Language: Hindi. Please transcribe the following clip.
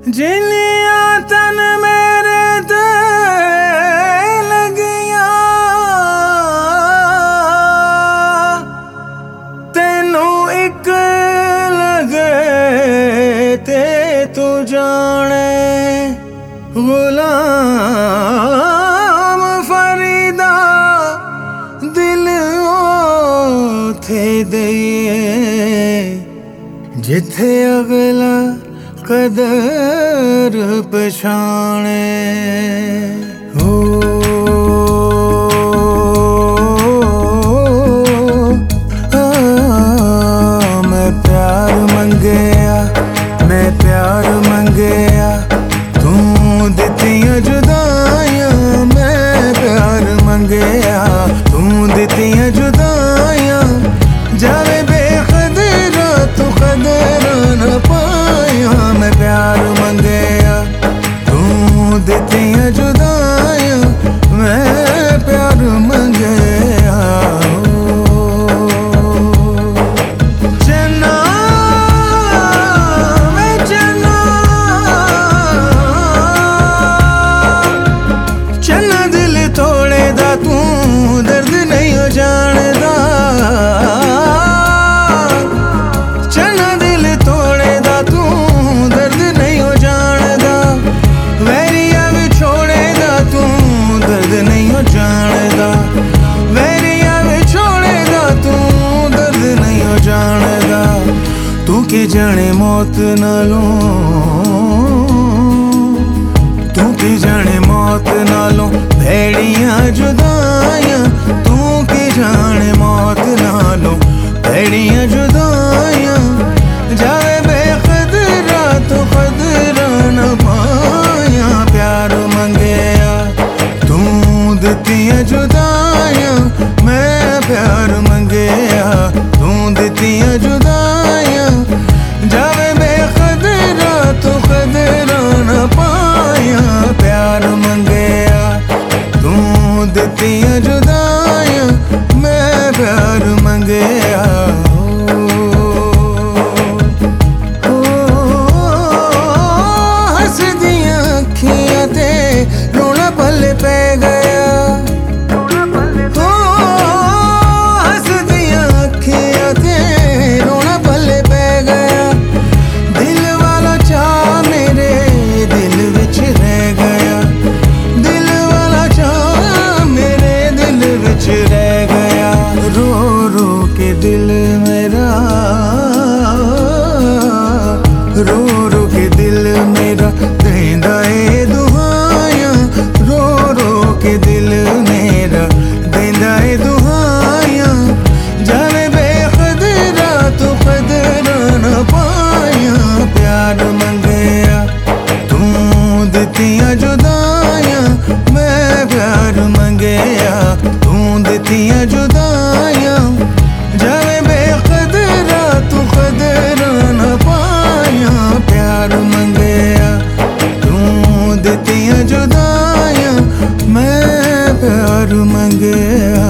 जिन्निया तन मेरे ते लगिया तेनू एक लगे ते तू जाने गुलाम फरीदा दिल ओथे दइए जिथे अगला कदर पछाणे हो। मैं प्यार मंगया, मैं प्यार मंगया, तू दित्तियां जुदाइयां। मैं प्यार मंगया, तू दित्तियां जुदाइयां। जावे बेकदरा तू कदर न पाया। मैं प्यार मंगया, तू दित्तियां जुदाइयां। मैं प्यार मंगया। चन्ना मैं चन्ना, चन्ना दिल तोड़े दा तू दर्द नहीं हो जानदा। चन्ना दिल तोड़े दा तू दर्द नहीं हो जानदा। वैरिया भी छोड़े दा तू दर्द नहीं हो जानदा। वैरिया भी छोड़े दा तू दर्द नहीं हो जानदा। तू के जाने मौत नालों, तू के जाने मौत नालों भेड़ियां जुदाइयां। तू के जाने मौत नालों भेड़ियां जुदाइयां। जावे बेकदरा तो कदरा न पाया। प्यार मंगया, तू दित्तियां जुदाइयां। मैं प्यार मंगया, तू दित्तियां जुदाइयां। जावे बेकदरा तो कदरा न पाया। प्यार मंगया, तू दित्तियां जुदाइयां। मैं प्यार मंगया। हसदियां अखियां ते रोना पल्ले पै गया। हसदियां अखियां ते रोना पल्ले पै गया। दिल वाला चाह मेरे दिल विच रह गया। दिल वाला चाह मेरे दिल विच रह गया। रो रो के दिल मेरा, रो रो के दिल मेरा देंदा ए दुआयां। रो रो के दिल मेरा देंदा ए दुआयां। जावे बेकदरा तू कदरा न पाया। प्यार मंगया, तू दित्तियां जुदाइयां। मैं प्यार मंगया, तू दित्तियां जुदाइयां। जावे बेकदरा तू कदरा न पाया। प्यार मंगया, तू दित्तियां जुदाइयां। मैं प्यार मंगया।